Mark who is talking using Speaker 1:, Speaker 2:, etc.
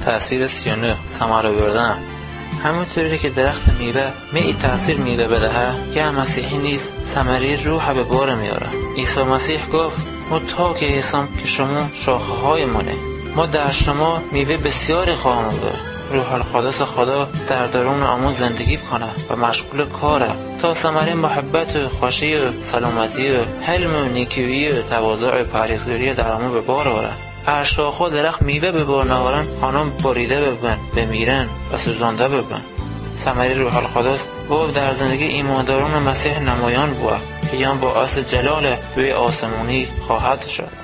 Speaker 1: تصویر 39 ثمره بردن. همونطوری که درخت میوه می تأثیر میوه بدهد، که مسیحی نیز ثمره روح به بار میاره. عیسی مسیح گفت ما تا که هستم که شما شاخه های منه، ما در شما میوه بسیاری خواهم آورد. روح القدس خدا در درون آمون زندگی کنه و مشغول کاره تا ثمره محبت و خوشی و سلامتی و حلم و نیکویی و تواضع و پرهیزگاری در آمون به بار آورد. هر شاخه درخت میوه به بار نآورن، آنها بریده ببن، بمیرن و سوزانده ببن. ثمره روح القدس باید در زندگی ایمانداران مسیح نمایان بود که یان با اصل جلال روی آسمانی خواهد شد.